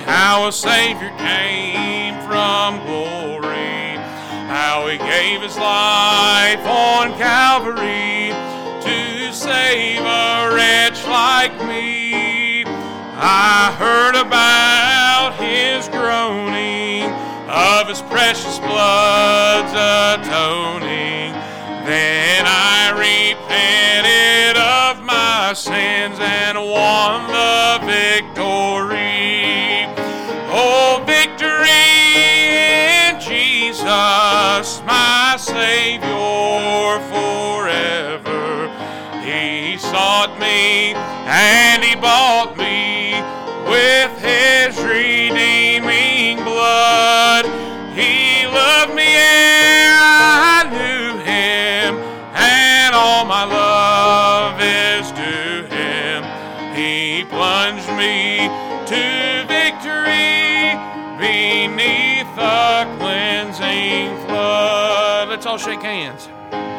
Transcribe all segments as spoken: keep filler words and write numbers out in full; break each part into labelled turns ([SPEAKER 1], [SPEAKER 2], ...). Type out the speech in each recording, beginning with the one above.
[SPEAKER 1] how a Savior came from glory, how He gave His life on Calvary to save a wretch like me. I heard about His groaning, of His precious blood's atoning. Then I repented of my sins and won the victory. Oh, victory in Jesus, my Savior forever. He sought me and He bought me with His redeeming blood. He loved me ere I knew Him, and all my love is to Him. He plunged me to victory beneath the cleansing flood. Let's all shake hands.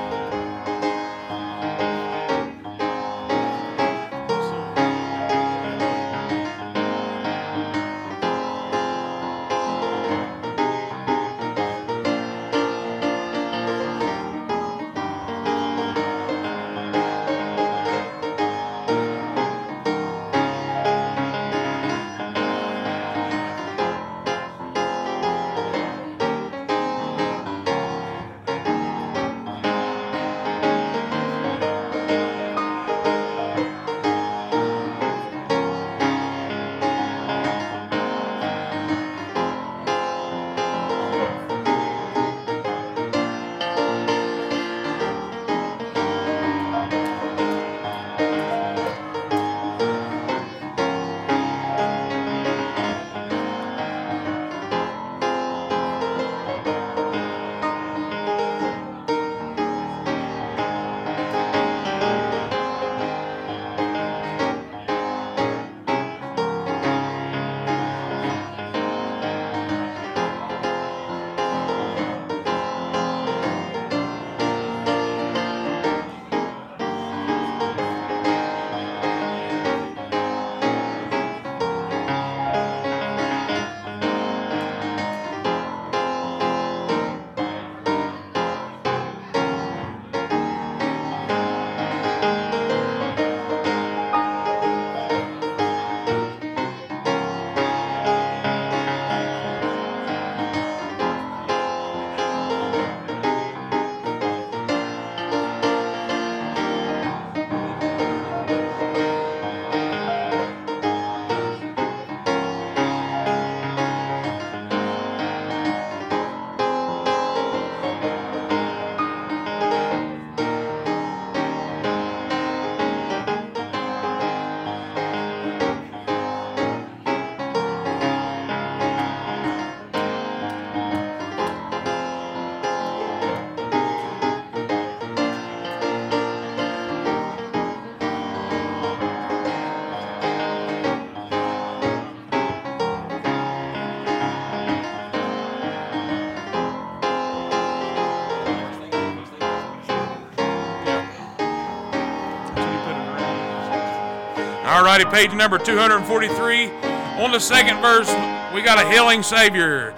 [SPEAKER 1] All righty, page number two forty-three. On the second verse, we got a healing Savior.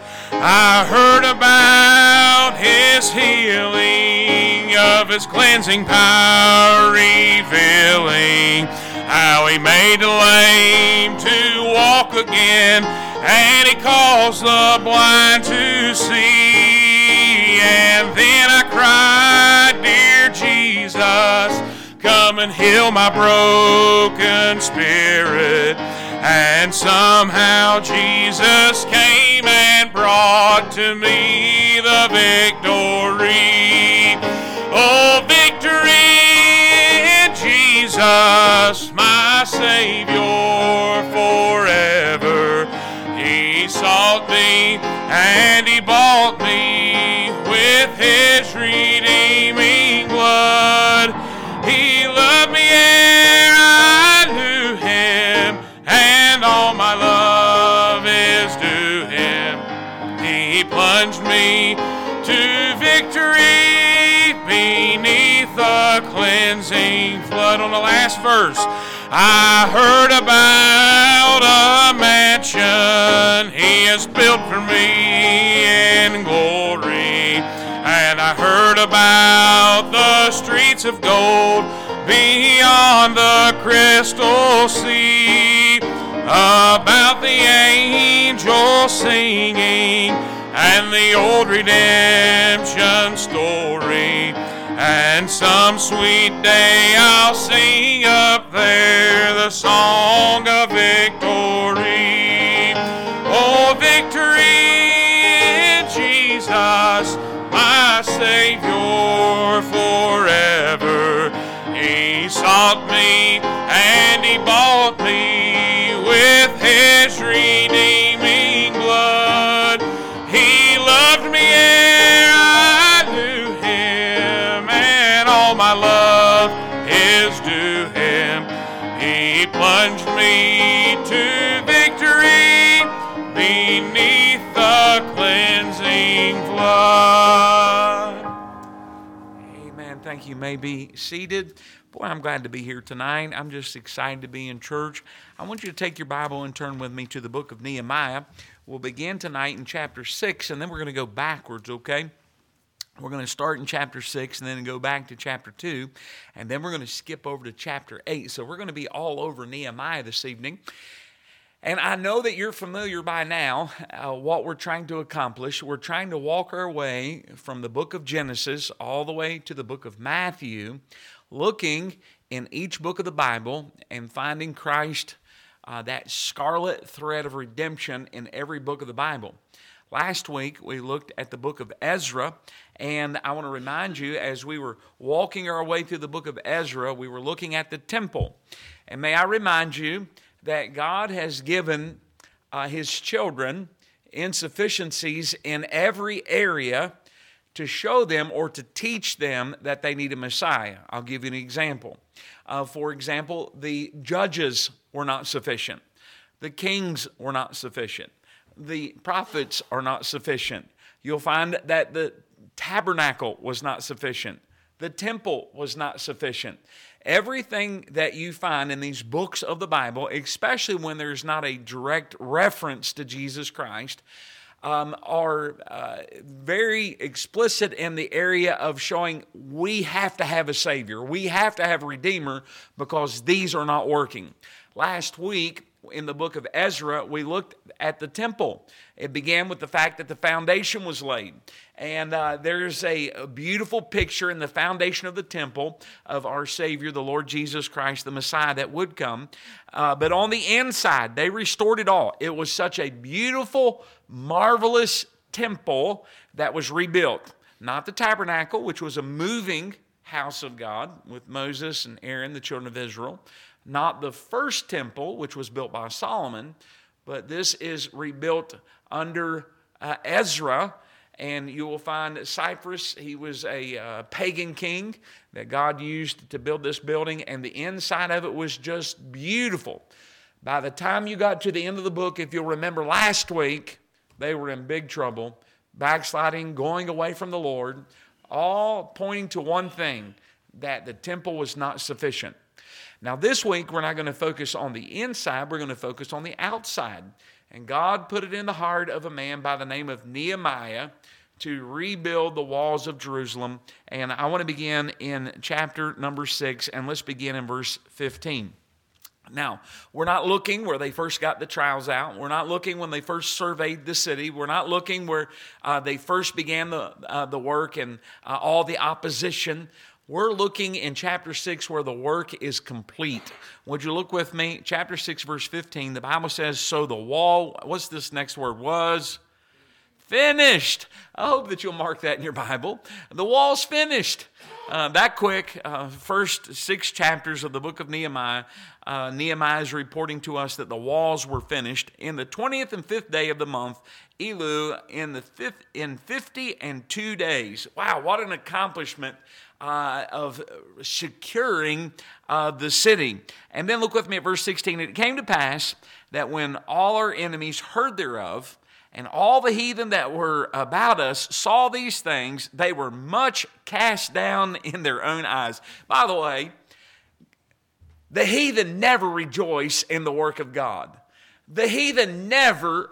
[SPEAKER 1] I heard about His healing, of His cleansing power revealing, how He made the lame to walk again, and He caused the blind to see. And then I cried, dear Jesus, come and heal my broken spirit. And somehow Jesus came and brought to me the victory. Oh, victory in Jesus, my Savior forever. He sought me and He bought me with His redeeming blood. He loved me ere I knew Him, and all my love is to Him. He plunged me to victory beneath the cleansing flood. On the last verse, I heard about a mansion He has built for me in glory. And I heard about the streets of gold beyond the crystal sea, about the angels singing and the old redemption story. And some sweet day I'll sing up there the song of victory. Oh, victory in Jesus, my Savior forever. He sought me and He bought me with His redeeming blood. He loved me ere I knew Him, and all my love is due Him. He plunged me to victory beneath the cleansing flood. Amen. Thank you. You may be seated. Boy, I'm glad to be here tonight. I'm just excited to be in church. I want you to take your Bible and turn with me to the book of Nehemiah. We'll begin tonight in chapter six, and then we're going to go backwards, okay? We're going to start in chapter six and then go back to chapter two, and then we're going to skip over to chapter eight. So we're going to be all over Nehemiah this evening. And I know that you're familiar by now uh, what we're trying to accomplish. We're trying to walk our way from the book of Genesis all the way to the book of Matthew, looking in each book of the Bible and finding Christ, uh, that scarlet thread of redemption in every book of the Bible. Last week, we looked at the book of Ezra, and I want to remind you, as we were walking our way through the book of Ezra, we were looking at the temple. And may I remind you that God has given uh, His children insufficiencies in every area to show them or to teach them that they need a Messiah. I'll give you an example. Uh, for example, the judges were not sufficient. The kings were not sufficient. The prophets are not sufficient. You'll find that the tabernacle was not sufficient. The temple was not sufficient. Everything that you find in these books of the Bible, especially when there's not a direct reference to Jesus Christ, um, are uh, very explicit in the area of showing we have to have a Savior. We have to have a Redeemer because these are not working. Last week, in the book of Ezra, we looked at the temple. It began with the fact that the foundation was laid. And uh, there's a, a beautiful picture in the foundation of the temple of our Savior, the Lord Jesus Christ, the Messiah that would come. Uh, but on the inside, they restored it all. It was such a beautiful, marvelous temple that was rebuilt. Not the tabernacle, which was a moving house of God with Moses and Aaron, the children of Israel. Not the first temple, which was built by Solomon, but this is rebuilt under uh, Ezra. And you will find Cyprus, he was a uh, pagan king that God used to build this building, and the inside of it was just beautiful. By the time you got to the end of the book, if you'll remember last week, they were in big trouble, backsliding, going away from the Lord, all pointing to one thing, that the temple was not sufficient. Now this week, we're not going to focus on the inside, we're going to focus on the outside. And God put it in the heart of a man by the name of Nehemiah to rebuild the walls of Jerusalem. And I want to begin in chapter number six, and let's begin in verse fifteen. Now, we're not looking where they first got the trials out. We're not looking when they first surveyed the city. We're not looking where uh, they first began the, uh, the work and uh, all the opposition. We're looking in chapter six where the work is complete. Would you look with me? Chapter six, verse fifteen, the Bible says, so the wall, what's this next word? Was finished. I hope that you'll mark that in your Bible. The wall's finished. Uh, that quick, uh, first six chapters of the book of Nehemiah, uh, Nehemiah is reporting to us that the walls were finished in the twentieth and fifth day of the month, Elul, in the fifth, in fifty and two days. Wow, what an accomplishment. Uh, of securing uh, the city. And then look with me at verse sixteen. It came to pass that when all our enemies heard thereof, and all the heathen that were about us saw these things, they were much cast down in their own eyes. By the way, the heathen never rejoice in the work of God. The heathen never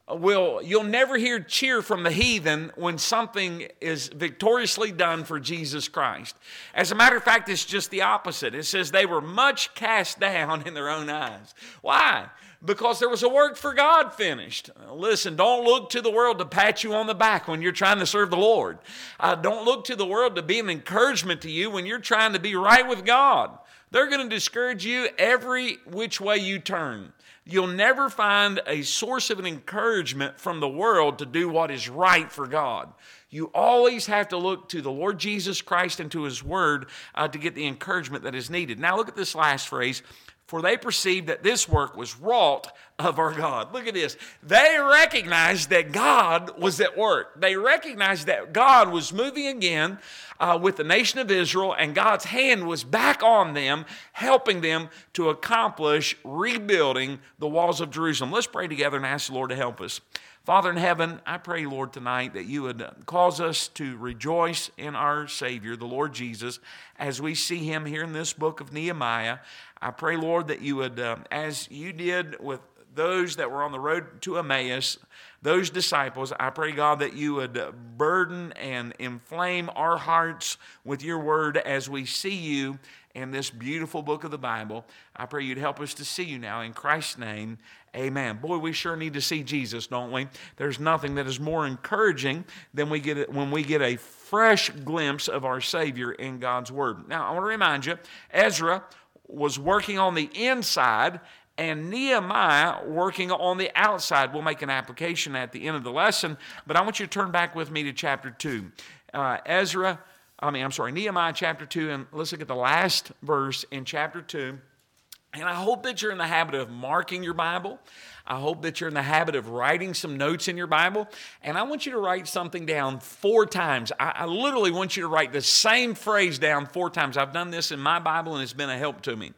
[SPEAKER 2] will, you'll never hear cheer from the heathen when something is victoriously done for Jesus Christ. As a matter of fact, it's just the opposite. It says they were much cast down in their own eyes. Why? Because there was a work for God finished. Listen, don't look to the world to pat you on the back when you're trying to serve the Lord. Uh, don't look to the world to be an encouragement to you when you're trying to be right with God. They're going to discourage you every which way you turn. You'll never find a source of an encouragement from the world to do what is right for God. You always have to look to the Lord Jesus Christ and to His Word uh, to get the encouragement that is needed. Now look at this last phrase. For they perceived that this work was wrought of our God. Look at this. They recognized that God was at work. They recognized that God was moving again uh, with the nation of Israel, and God's hand was back on them, helping them to accomplish rebuilding the walls of Jerusalem. Let's pray together and ask the Lord to help us. Father in heaven, I pray, Lord, tonight that you would cause us to rejoice in our Savior, the Lord Jesus, as we see Him here in this book of Nehemiah. I pray, Lord, that you would, uh, as you did with those that were on the road to Emmaus, those disciples, I pray, God, that you would burden and inflame our hearts with your word as we see you in this beautiful book of the Bible. I pray you'd help us to see you now. In Christ's name, amen. Boy, we sure need to see Jesus, don't we? There's nothing that is more encouraging than we get when we get a fresh glimpse of our Savior in God's Word. Now, I want to remind you, Ezra was working on the inside and Nehemiah working on the outside. We'll make an application at the end of the lesson, but I want you to turn back with me to chapter two. Uh, Ezra, I mean, I'm sorry, Nehemiah chapter two, and let's look at the last verse in chapter two. And I hope that you're in the habit of marking your Bible. I hope that you're in the habit of writing some notes in your Bible. And I want you to write something down four times. I, I literally want you to write the same phrase down four times. I've done this in my Bible, and it's been a help to me.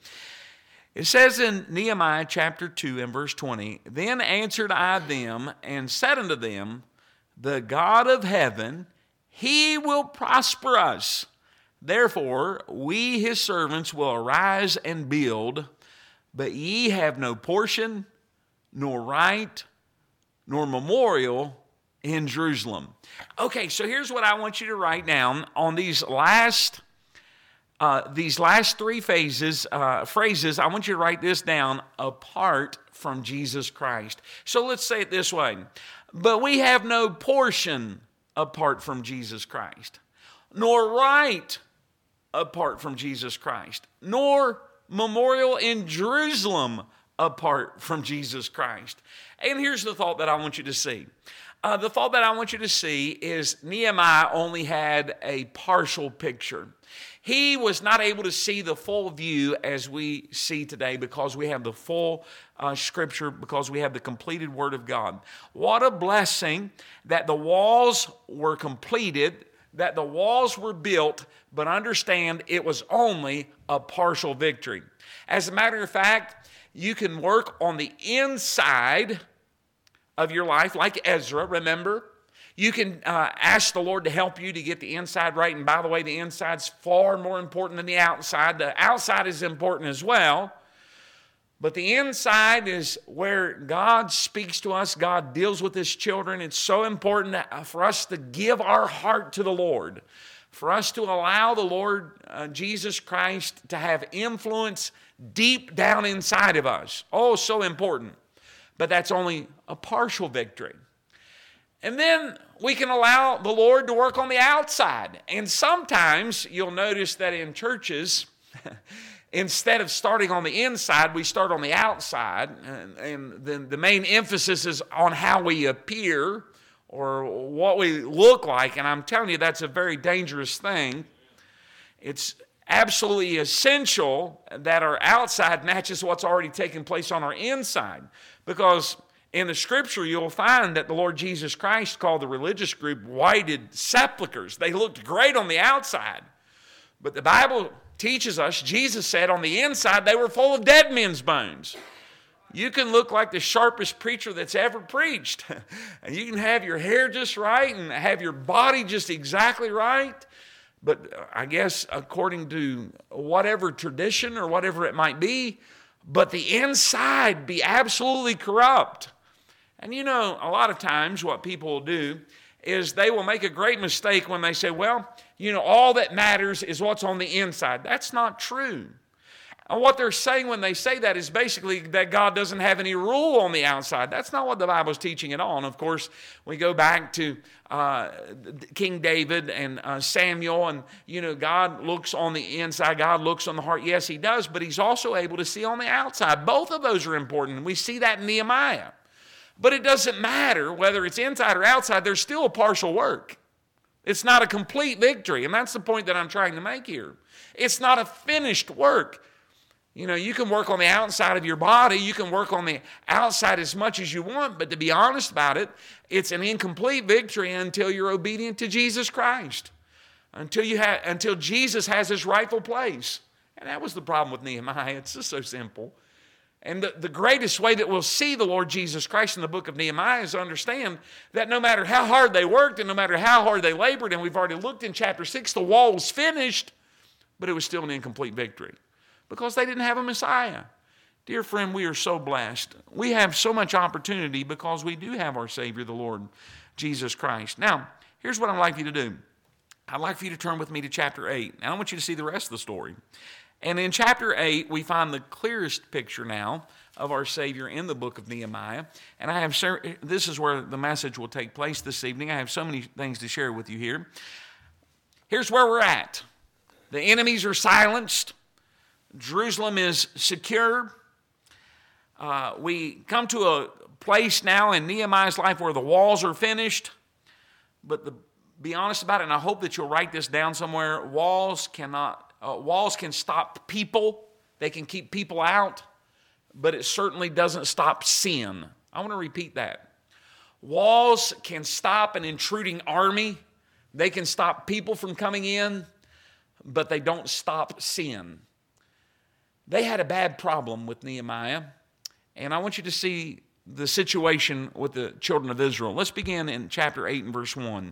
[SPEAKER 2] It says in Nehemiah chapter two and verse twenty, Then answered I them and said unto them, The God of heaven, He will prosper us. Therefore, we His servants will arise and build, but ye have no portion, nor right, nor memorial in Jerusalem. Okay, so here's what I want you to write down on these last uh, these last three phases, uh, phrases. I want you to write this down: apart from Jesus Christ. So let's say it this way: but we have no portion apart from Jesus Christ, nor right apart from Jesus Christ, nor memorial in Jerusalem apart from Jesus Christ. And here's the thought that I want you to see. Uh, the thought that I want you to see is Nehemiah only had a partial picture. He was not able to see the full view as we see today because we have the full uh, Scripture, because we have the completed Word of God. What a blessing that the walls were completed, that the walls were built, but understand it was only a partial victory. As a matter of fact, you can work on the inside of your life like Ezra, remember? You can uh, ask the Lord to help you to get the inside right. And by the way, the inside's far more important than the outside. The outside is important as well. But the inside is where God speaks to us. God deals with His children. It's so important for us to give our heart to the Lord, for us to allow the Lord uh, Jesus Christ to have influence deep down inside of us. Oh, so important. But that's only a partial victory. And then we can allow the Lord to work on the outside. And sometimes you'll notice that in churches, instead of starting on the inside, we start on the outside. And, and then the main emphasis is on how we appear or what we look like. And I'm telling you, that's a very dangerous thing. It's absolutely essential that our outside matches what's already taking place on our inside. Because in the Scripture, you'll find that the Lord Jesus Christ called the religious group whited sepulchres. They looked great on the outside. But the Bible teaches us, Jesus said on the inside, they were full of dead men's bones. You can look like the sharpest preacher that's ever preached. And you can have your hair just right and have your body just exactly right. But I guess according to whatever tradition or whatever it might be, but the inside be absolutely corrupt. And you know, a lot of times what people will do is they will make a great mistake when they say, well, you know, all that matters is what's on the inside. That's not true. And what they're saying when they say that is basically that God doesn't have any rule on the outside. That's not what the Bible's teaching at all. And of course, we go back to uh, King David and uh, Samuel, and you know, God looks on the inside, God looks on the heart. Yes, he does, but he's also able to see on the outside. Both of those are important. We see that in Nehemiah. But it doesn't matter whether it's inside or outside, there's still a partial work. It's not a complete victory, and that's the point that I'm trying to make here. It's not a finished work. You know, you can work on the outside of your body, you can work on the outside as much as you want, but to be honest about it, it's an incomplete victory until you're obedient to Jesus Christ, until you have, until Jesus has his rightful place. And that was the problem with Nehemiah. It's just so simple. And the, the greatest way that we'll see the Lord Jesus Christ in the book of Nehemiah is to understand that no matter how hard they worked and no matter how hard they labored, and we've already looked in chapter six, the wall was finished, but it was still an incomplete victory because they didn't have a Messiah. Dear friend, we are so blessed. We have so much opportunity because we do have our Savior, the Lord Jesus Christ. Now, here's what I'd like you to do. I'd like for you to turn with me to chapter eight. And I want you to see the rest of the story. And in chapter eight, we find the clearest picture now of our Savior in the book of Nehemiah. And I have this is where the message will take place this evening. I have so many things to share with you here. Here's where we're at. The enemies are silenced. Jerusalem is secure. Uh, we come to a place now in Nehemiah's life where the walls are finished. But the, be honest about it, and I hope that you'll write this down somewhere. Walls cannot, uh, walls can stop people. They can keep people out, but it certainly doesn't stop sin. I want to repeat that. Walls can stop an intruding army. They can stop people from coming in, but they don't stop sin. They had a bad problem with Nehemiah, and I want you to see the situation with the children of Israel. Let's begin in chapter eight and verse one.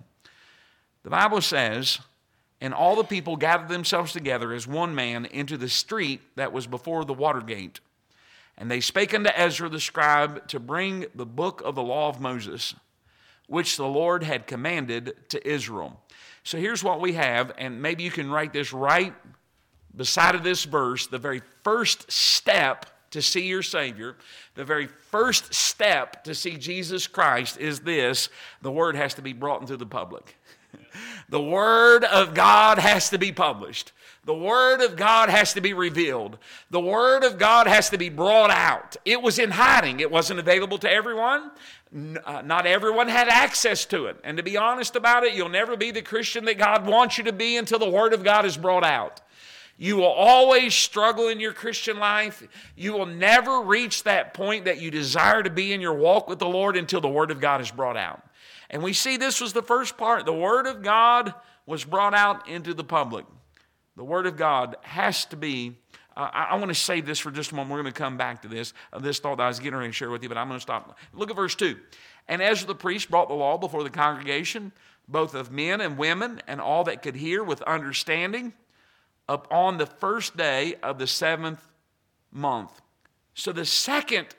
[SPEAKER 2] The Bible says, "And all the people gathered themselves together as one man into the street that was before the water gate. And they spake unto Ezra the scribe to bring the book of the law of Moses, which the Lord had commanded to Israel." So here's what we have, and maybe you can write this right beside of this verse. The very first step to see your Savior, the very first step to see Jesus Christ is this: the Word has to be brought into the public. The Word of God has to be published. The Word of God has to be revealed. The Word of God has to be brought out. It was in hiding. It wasn't available to everyone. Not everyone had access to it. And to be honest about it, you'll never be the Christian that God wants you to be until the Word of God is brought out. You will always struggle in your Christian life. You will never reach that point that you desire to be in your walk with the Lord until the Word of God is brought out. And we see this was the first part. The Word of God was brought out into the public. The Word of God has to be, uh, I, I want to save this for just a moment. We're going to come back to this, uh, this thought that I was getting ready to share with you, but I'm going to stop. Look at verse two. "And Ezra the priest brought the law before the congregation, both of men and women, and all that could hear with understanding, upon the first day of the seventh month." So the second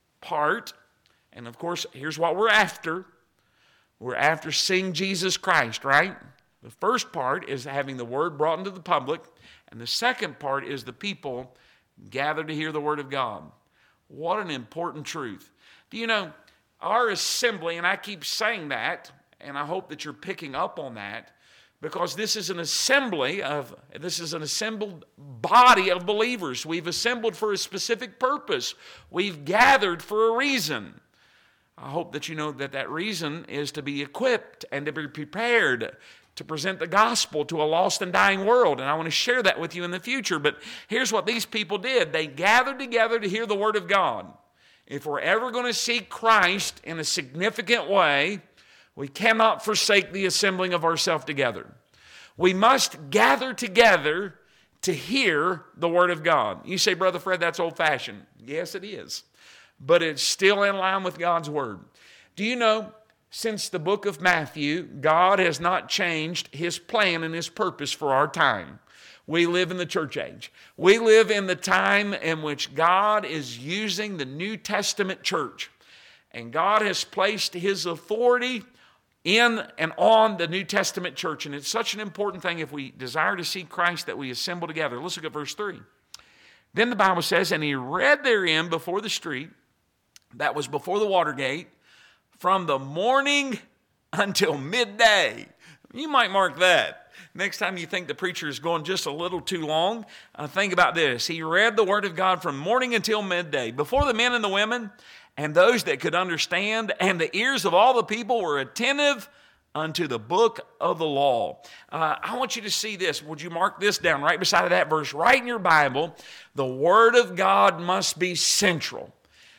[SPEAKER 2] part, and of course, here's what we're after. We're after seeing Jesus Christ, right? The first part is having the Word brought into the public, and the second part is the people gathered to hear the Word of God. What an important truth. Do you know, our assembly, and I keep saying that, and I hope that you're picking up on that, because this is an assembly of, this is an assembled body of believers. We've assembled for a specific purpose. We've gathered for a reason. I hope that you know that that reason is to be equipped and to be prepared to present the gospel to a lost and dying world. And I want to share that with you in the future. But here's what these people did. They gathered together to hear the Word of God. If we're ever going to see Christ in a significant way, we cannot forsake the assembling of ourselves together. We must gather together to hear the Word of God. You say, "Brother Fred, that's old-fashioned." Yes, it is. But it's still in line with God's Word. Do you know, since the book of Matthew, God has not changed His plan and His purpose for our time. We live in the church age. We live in the time in which God is using the New Testament church. And God has placed His authority in and on the New Testament church. And it's such an important thing if we desire to see Christ that we assemble together. Let's look at verse three. Then the Bible says, and he read therein before the street, that was before the water gate, from the morning until midday. You might mark that. Next time you think the preacher is going just a little too long, uh, think about this. He read the word of God from morning until midday, before the men and the women, and those that could understand, and the ears of all the people were attentive unto the book of the law. Uh, I want you to see this. Would you mark this down right beside of that verse? Right in your Bible, the Word of God must be central.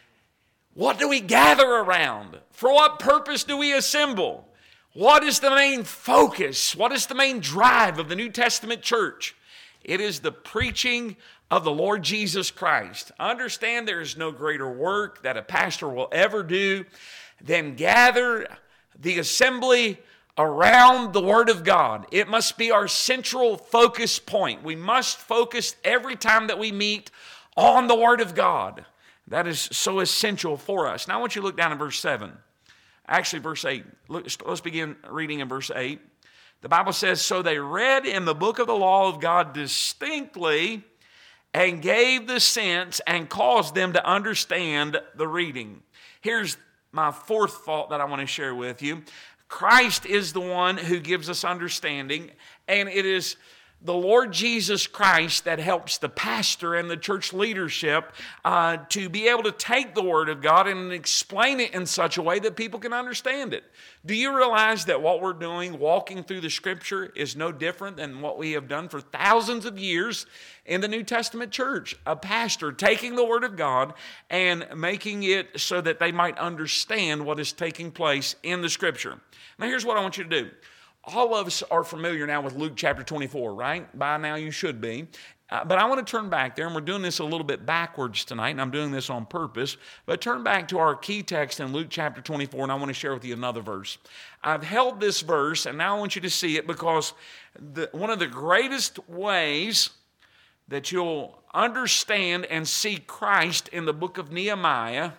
[SPEAKER 2] What do we gather around? For what purpose do we assemble? What is the main focus? What is the main drive of the New Testament church? It is the preaching of the Lord Jesus Christ. Understand there is no greater work that a pastor will ever do than gather the assembly around the Word of God. It must be our central focus point. We must focus every time that we meet on the Word of God. That is so essential for us. Now I want you to look down in verse seven. Actually, verse eight. Look, let's begin reading in verse eight. The Bible says, so they read in the book of the law of God distinctly and gave the sense and caused them to understand the reading. Here's my fourth thought that I want to share with you. Christ is the one who gives us understanding, and it is the Lord Jesus Christ that helps the pastor and the church leadership uh, to be able to take the Word of God and explain it in such a way that people can understand it. Do you realize that what we're doing, walking through the Scripture, is no different than what we have done for thousands of years in the New Testament church? A pastor taking the Word of God and making it so that they might understand what is taking place in the Scripture. Now here's what I want you to do. All of us are familiar now with Luke chapter twenty-four, right? By now you should be. Uh, but I want to turn back there, and we're doing this a little bit backwards tonight, and I'm doing this on purpose. But turn back to our key text in Luke chapter twenty-four, and I want to share with you another verse. I've held this verse, and now I want you to see it because the, one of the greatest ways that you'll understand and see Christ in the book of Nehemiah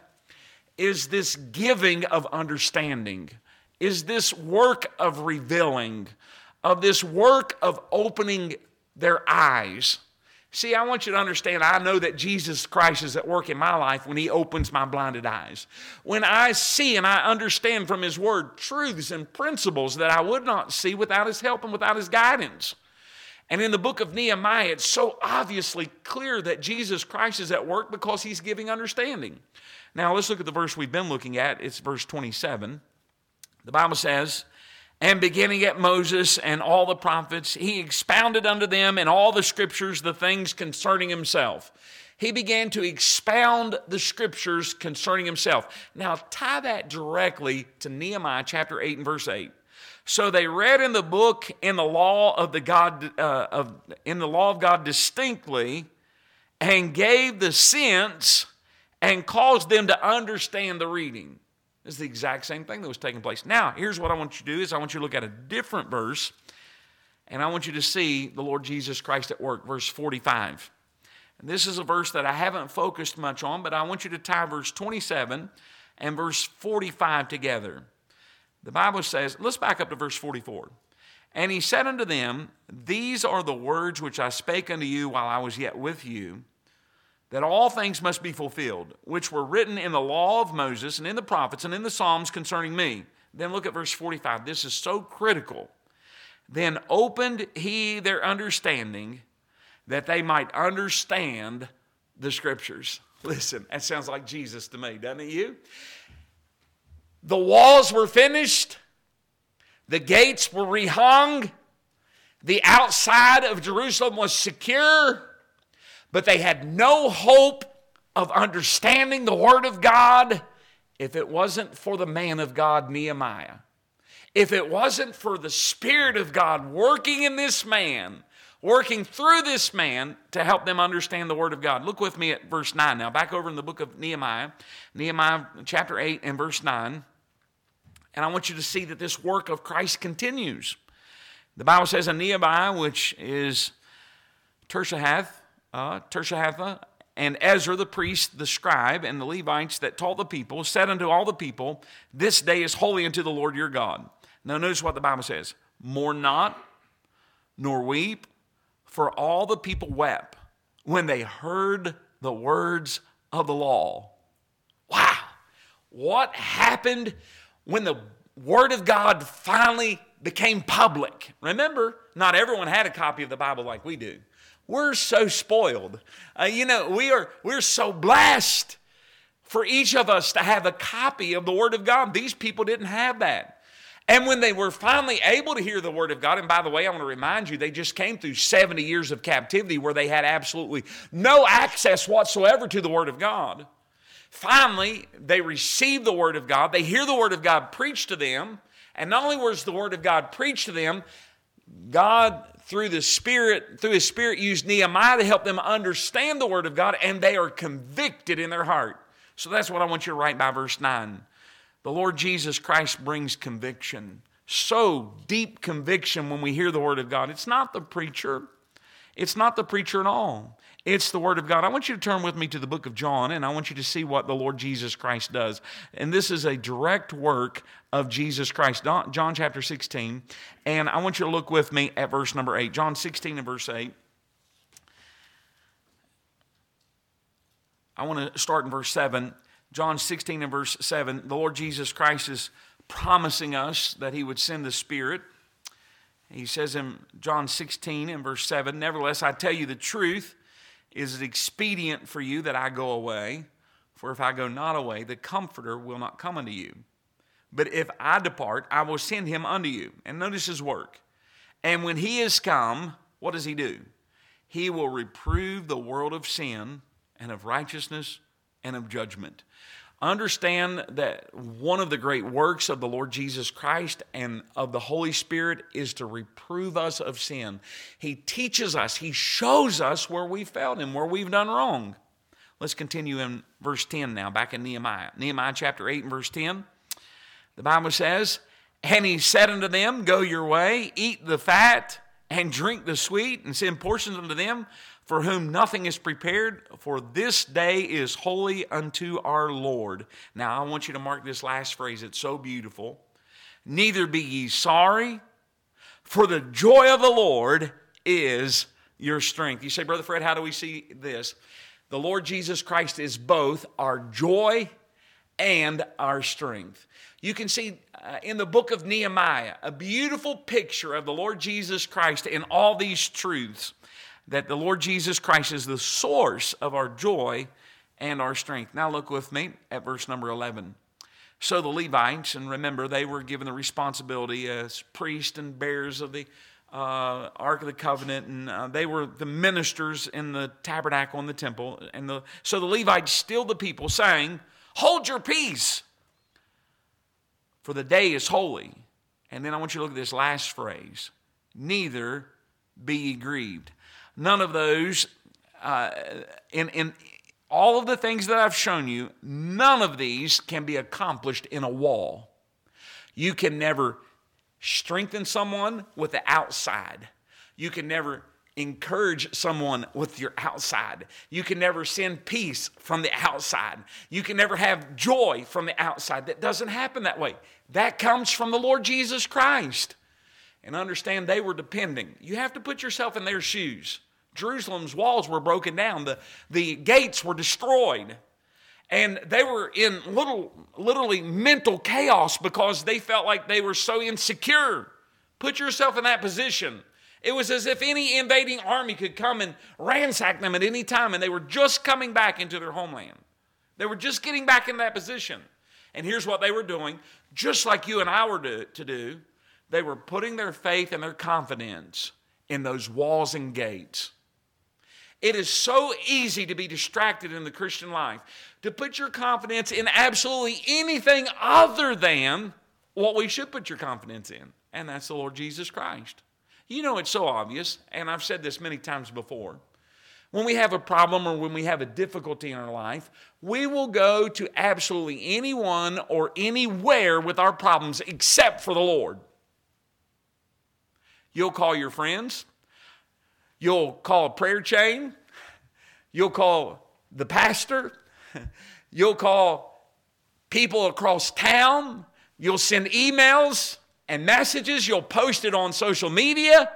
[SPEAKER 2] is this giving of understanding. Is this work of revealing, of this work of opening their eyes. See, I want you to understand, I know that Jesus Christ is at work in my life when He opens my blinded eyes. When I see and I understand from His Word truths and principles that I would not see without His help and without His guidance. And in the book of Nehemiah, it's so obviously clear that Jesus Christ is at work because He's giving understanding. Now, let's look at the verse we've been looking at. It's verse twenty-seven. The Bible says, and beginning at Moses and all the prophets, he expounded unto them in all the scriptures the things concerning himself. He began to expound the scriptures concerning himself. Now tie that directly to Nehemiah chapter eight and verse eight. So they read in the book in the law of the God uh, of in the law of God distinctly, and gave the sense and caused them to understand the reading. This is the exact same thing that was taking place. Now, here's what I want you to do is I want you to look at a different verse, and I want you to see the Lord Jesus Christ at work, verse forty-five. And this is a verse that I haven't focused much on, but I want you to tie verse twenty-seven and verse forty-five together. The Bible says, let's back up to verse forty-four. And he said unto them, these are the words which I spake unto you while I was yet with you, that all things must be fulfilled, which were written in the law of Moses and in the prophets and in the Psalms concerning me. Then look at verse forty-five. This is so critical. Then opened he their understanding that they might understand the scriptures. Listen, that sounds like Jesus to me, doesn't it you? The walls were finished. The gates were rehung. The outside of Jerusalem was secure. But they had no hope of understanding the Word of God if it wasn't for the man of God, Nehemiah. If it wasn't for the Spirit of God working in this man, working through this man to help them understand the Word of God. Look with me at verse nine now. Back over in the book of Nehemiah. Nehemiah chapter eight and verse nine. And I want you to see that this work of Christ continues. The Bible says in Nehemiah, which is Tirshahath, Uh, Tirshatha, and Ezra the priest, the scribe, and the Levites that taught the people said unto all the people, this day is holy unto the Lord your God. Now notice what the Bible says. Mourn not, nor weep, for all the people wept when they heard the words of the law. Wow. What happened when the Word of God finally became public? Remember, not everyone had a copy of the Bible like we do. We're so spoiled. Uh, you know, we are, we're so blessed for each of us to have a copy of the Word of God. These people didn't have that. And when they were finally able to hear the Word of God, and by the way, I want to remind you, they just came through seventy years of captivity where they had absolutely no access whatsoever to the Word of God. Finally, they receive the Word of God. They hear the Word of God preached to them. And not only was the Word of God preached to them, God, through the Spirit, through His Spirit, used Nehemiah to help them understand the Word of God, and they are convicted in their heart. So that's what I want you to write by verse nine. The Lord Jesus Christ brings conviction. So deep conviction when we hear the Word of God. It's not the preacher. It's not the preacher at all. It's the Word of God. I want you to turn with me to the book of John, and I want you to see what the Lord Jesus Christ does. And this is a direct work of Jesus Christ. John chapter sixteen, and I want you to look with me at verse number eight. John sixteen and verse eight. I want to start in verse seven. John sixteen and verse seven. The Lord Jesus Christ is promising us that He would send the Spirit. He says in John sixteen and verse seven, nevertheless, I tell you the truth, is it expedient for you that I go away? For if I go not away, the Comforter will not come unto you. But if I depart, I will send Him unto you. And notice His work. And when He is come, what does He do? He will reprove the world of sin and of righteousness and of judgment. Understand that one of the great works of the Lord Jesus Christ and of the Holy Spirit is to reprove us of sin. He teaches us, He shows us where we failed Him, where we've done wrong. Let's continue in verse ten now, back in Nehemiah. Nehemiah chapter eight and verse ten. The Bible says, and He said unto them, go your way, eat the fat, and drink the sweet, and send portions unto them, for whom nothing is prepared, for this day is holy unto our Lord. Now, I want you to mark this last phrase. It's so beautiful. Neither be ye sorry, for the joy of the Lord is your strength. You say, Brother Fred, how do we see this? The Lord Jesus Christ is both our joy and our strength. You can see uh, in the book of Nehemiah a beautiful picture of the Lord Jesus Christ in all these truths, that the Lord Jesus Christ is the source of our joy and our strength. Now look with me at verse number eleven. So the Levites, and remember they were given the responsibility as priests and bearers of the uh, Ark of the Covenant, and uh, they were the ministers in the tabernacle and the temple. And the, so the Levites stilled the people, saying, hold your peace, for the day is holy. And then I want you to look at this last phrase, neither be ye grieved. None of those, uh, in, in all of the things that I've shown you, none of these can be accomplished in a wall. You can never strengthen someone with the outside. You can never encourage someone with your outside. You can never send peace from the outside. You can never have joy from the outside. That doesn't happen that way. That comes from the Lord Jesus Christ. And understand they were depending. You have to put yourself in their shoes. Jerusalem's walls were broken down. The, the gates were destroyed. And they were in little, literally mental chaos because they felt like they were so insecure. Put yourself in that position. It was as if any invading army could come and ransack them at any time, and they were just coming back into their homeland. They were just getting back in that position. And here's what they were doing, just like you and I were to, to do. They were putting their faith and their confidence in those walls and gates. It is so easy to be distracted in the Christian life, to put your confidence in absolutely anything other than what we should put your confidence in, and that's the Lord Jesus Christ. You know, it's so obvious, and I've said this many times before. When we have a problem or when we have a difficulty in our life, we will go to absolutely anyone or anywhere with our problems except for the Lord. You'll call your friends. You'll call a prayer chain. You'll call the pastor. You'll call people across town. You'll send emails and messages. You'll post it on social media.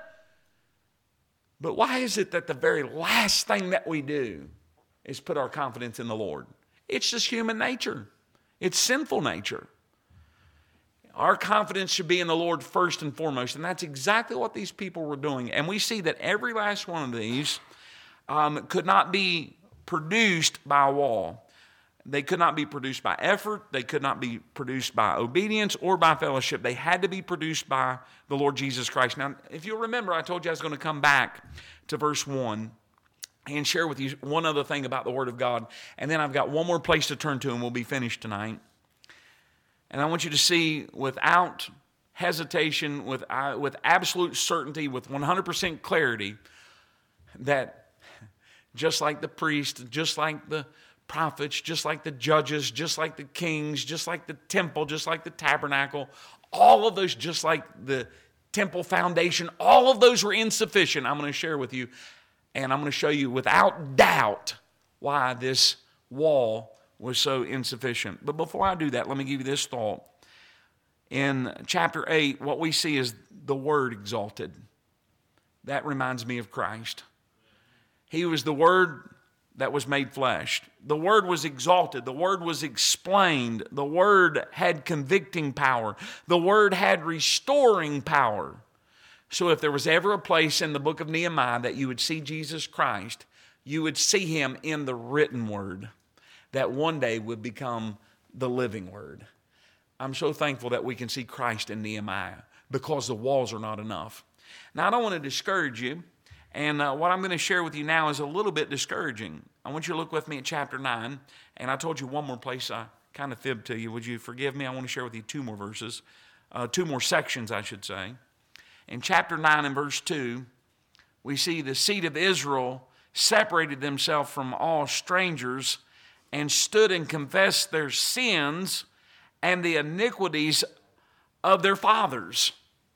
[SPEAKER 2] But why is it that the very last thing that we do is put our confidence in the Lord? It's just human nature. It's sinful nature. Our confidence should be in the Lord first and foremost, and that's exactly what these people were doing. And we see that every last one of these um, could not be produced by a wall. They could not be produced by effort. They could not be produced by obedience or by fellowship. They had to be produced by the Lord Jesus Christ. Now, if you'll remember, I told you I was going to come back to verse one and share with you one other thing about the Word of God. And then I've got one more place to turn to, and we'll be finished tonight. And I want you to see without hesitation, with, uh, with absolute certainty, with one hundred percent clarity, that just like the priest, just like the prophets, just like the judges, just like the kings, just like the temple, just like the tabernacle, all of those, just like the temple foundation, all of those were insufficient. I'm going to share with you, and I'm going to show you without doubt why this wall was so insufficient. But before I do that, let me give you this thought. In chapter eight, what we see is the Word exalted. That reminds me of Christ. He was the Word that was made flesh. The Word was exalted. The Word was explained. The Word had convicting power. The Word had restoring power. So if there was ever a place in the book of Nehemiah that you would see Jesus Christ, you would see Him in the written Word that one day would become the living Word. I'm so thankful that we can see Christ in Nehemiah because the walls are not enough. Now, I don't want to discourage you. And uh, what I'm going to share with you now is a little bit discouraging. I want you to look with me at chapter nine. And I told you one more place I kind of fibbed to you. Would you forgive me? I want to share with you two more verses. Uh, two more sections, I should say. In chapter nine and verse two, we see the seed of Israel separated themselves from all strangers and stood and confessed their sins and the iniquities of their fathers.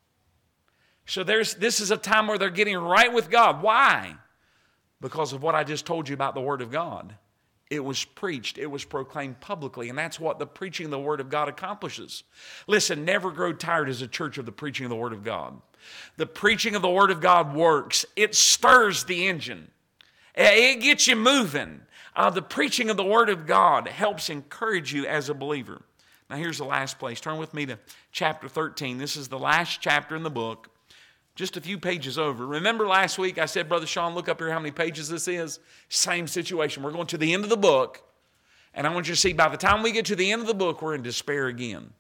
[SPEAKER 2] So there's, this is a time where they're getting right with God. Why? Because of what I just told you about the Word of God. It was preached. It was proclaimed publicly. And that's what the preaching of the Word of God accomplishes. Listen, never grow tired as a church of the preaching of the Word of God. The preaching of the Word of God works. It stirs the engine. It gets you moving. Uh, the preaching of the Word of God helps encourage you as a believer. Now here's the last place. Turn with me to chapter thirteen. This is the last chapter in the book. Just a few pages over. Remember last week I said, Brother Sean, look up here how many pages this is. Same situation. We're going to the end of the book. And I want you to see by the time we get to the end of the book, we're in despair again.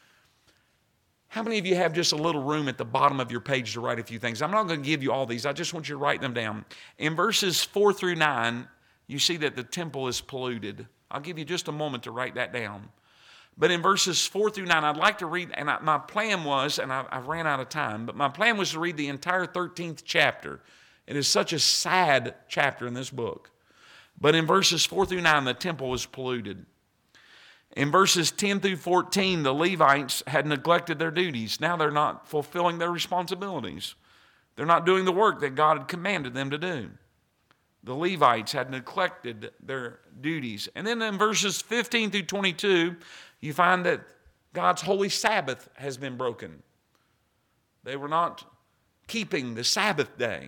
[SPEAKER 2] How many of you have just a little room at the bottom of your page to write a few things? I'm not going to give you all these. I just want you to write them down. In verses four through nine, you see that the temple is polluted. I'll give you just a moment to write that down. But in verses four through nine, I'd like to read, and I, my plan was, and I, I ran out of time, but my plan was to read the entire thirteenth chapter. It is such a sad chapter in this book. But in verses four through nine, the temple was polluted. In verses ten through fourteen, the Levites had neglected their duties. Now they're not fulfilling their responsibilities. They're not doing the work that God had commanded them to do. The Levites had neglected their duties. And then in verses fifteen through twenty-two, you find that God's holy Sabbath has been broken. They were not keeping the Sabbath day.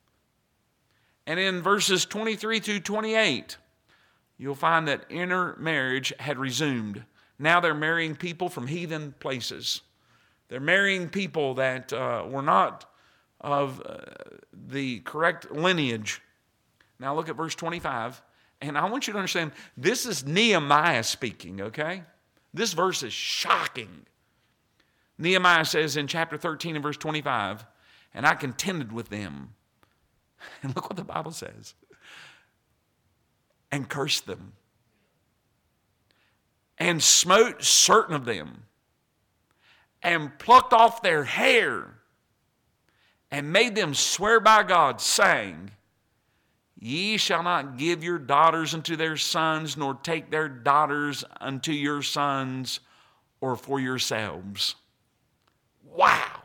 [SPEAKER 2] And in verses twenty-three through twenty-eight, you'll find that intermarriage had resumed. Now they're marrying people from heathen places. They're marrying people that uh, were not of uh, the correct lineage. Now look at verse twenty-five. And I want you to understand, this is Nehemiah speaking, okay? This verse is shocking. Nehemiah says in chapter thirteen and verse twenty-five, and I contended with them. And look what the Bible says. And cursed them. And smote certain of them. And plucked off their hair. And made them swear by God, saying, Ye shall not give your daughters unto their sons, nor take their daughters unto your sons, or for yourselves. Wow.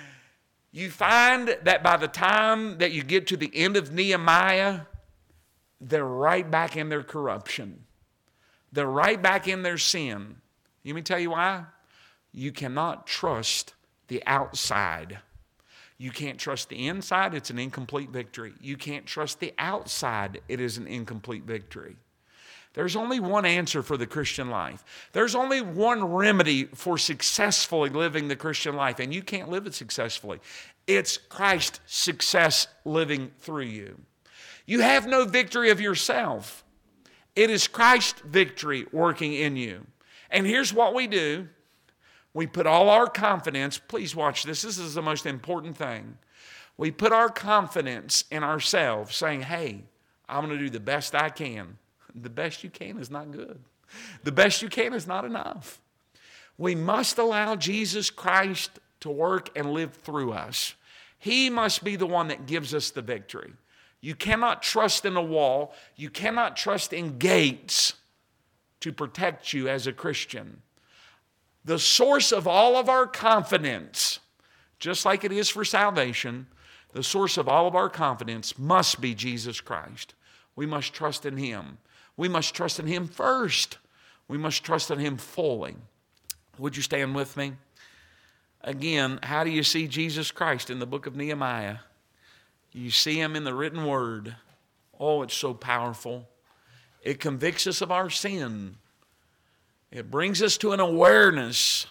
[SPEAKER 2] You find that by the time that you get to the end of Nehemiah, they're right back in their corruption. They're right back in their sin. Let me tell you why. You cannot trust the outside. You can't trust the inside. It's an incomplete victory. You can't trust the outside. It is an incomplete victory. There's only one answer for the Christian life. There's only one remedy for successfully living the Christian life, and you can't live it successfully. It's Christ's success living through you. You have no victory of yourself. It is Christ's victory working in you. And here's what we do. We put all our confidence, please watch this, this is the most important thing. We put our confidence in ourselves saying, hey, I'm going to do the best I can. The best you can is not good. The best you can is not enough. We must allow Jesus Christ to work and live through us. He must be the one that gives us the victory. You cannot trust in a wall. You cannot trust in gates to protect you as a Christian. The source of all of our confidence, just like it is for salvation, the source of all of our confidence must be Jesus Christ. We must trust in Him. We must trust in Him first. We must trust in Him fully. Would you stand with me? Again, how do you see Jesus Christ in the book of Nehemiah? You see Him in the written word. Oh, it's so powerful. It convicts us of our sin. It brings us to an awareness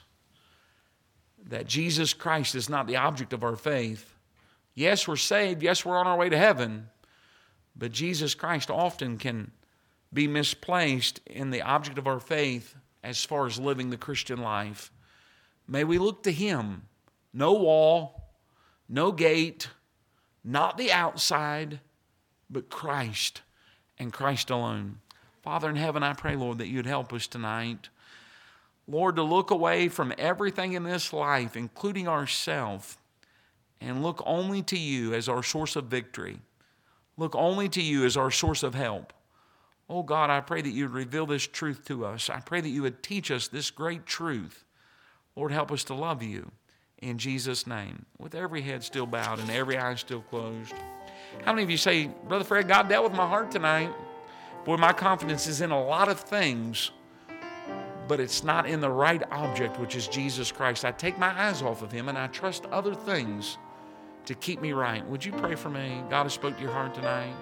[SPEAKER 2] that Jesus Christ is not the object of our faith. Yes, we're saved. Yes, we're on our way to heaven. But Jesus Christ often can be misplaced in the object of our faith as far as living the Christian life. May we look to Him. No wall, no gate, not the outside, but Christ and Christ alone. Father in heaven, I pray, Lord, that You'd help us tonight. Lord, to look away from everything in this life, including ourselves, and look only to You as our source of victory. Look only to You as our source of help. Oh God, I pray that You'd reveal this truth to us. I pray that You would teach us this great truth. Lord, help us to love You in Jesus' name. With every head still bowed and every eye still closed. How many of you say, Brother Fred, God dealt with my heart tonight? Boy, my confidence is in a lot of things, but it's not in the right object, which is Jesus Christ. I take my eyes off of Him and I trust other things to keep me right. Would you pray for me? God has spoke to your heart tonight.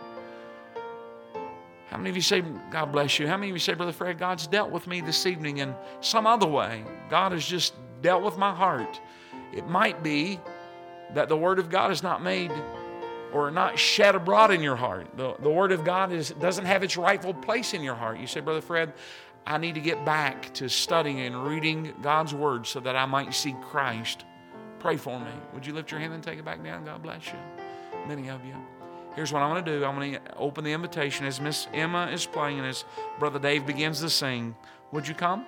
[SPEAKER 2] How many of you say, God bless you? How many of you say, Brother Fred, God's dealt with me this evening in some other way? God has just dealt with my heart. It might be that the Word of God is not made or not shed abroad in your heart. The, the Word of God is, doesn't have its rightful place in your heart. You say, Brother Fred, I need to get back to studying and reading God's Word so that I might see Christ. Pray for me. Would you lift your hand and take it back down? God bless you. Many of you. Here's what I'm going to do. I'm going to open the invitation as Miss Emma is playing and as Brother Dave begins to sing. Would you come?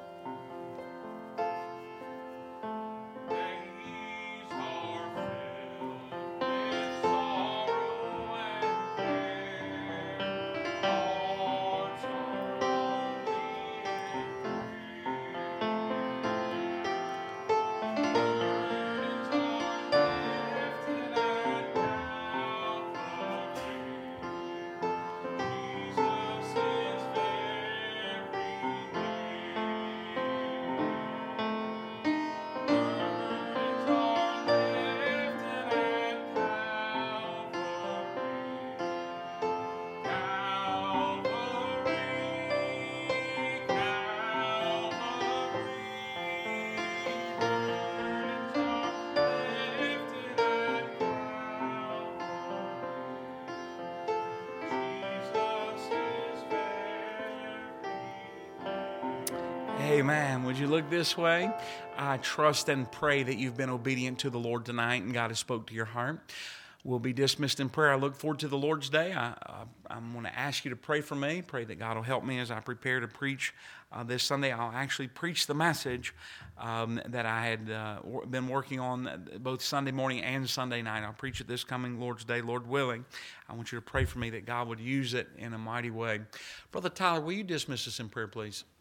[SPEAKER 2] Amen. Would you look this way? I trust and pray that you've been obedient to the Lord tonight and God has spoke to your heart. We'll be dismissed in prayer. I look forward to the Lord's Day. I, I, I'm going to ask you to pray for me. Pray that God will help me as I prepare to preach uh, this Sunday. I'll actually preach the message um, that I had uh, been working on both Sunday morning and Sunday night. I'll preach it this coming Lord's Day, Lord willing. I want you to pray for me that God would use it in a mighty way. Brother Tyler, will you dismiss us in prayer, please?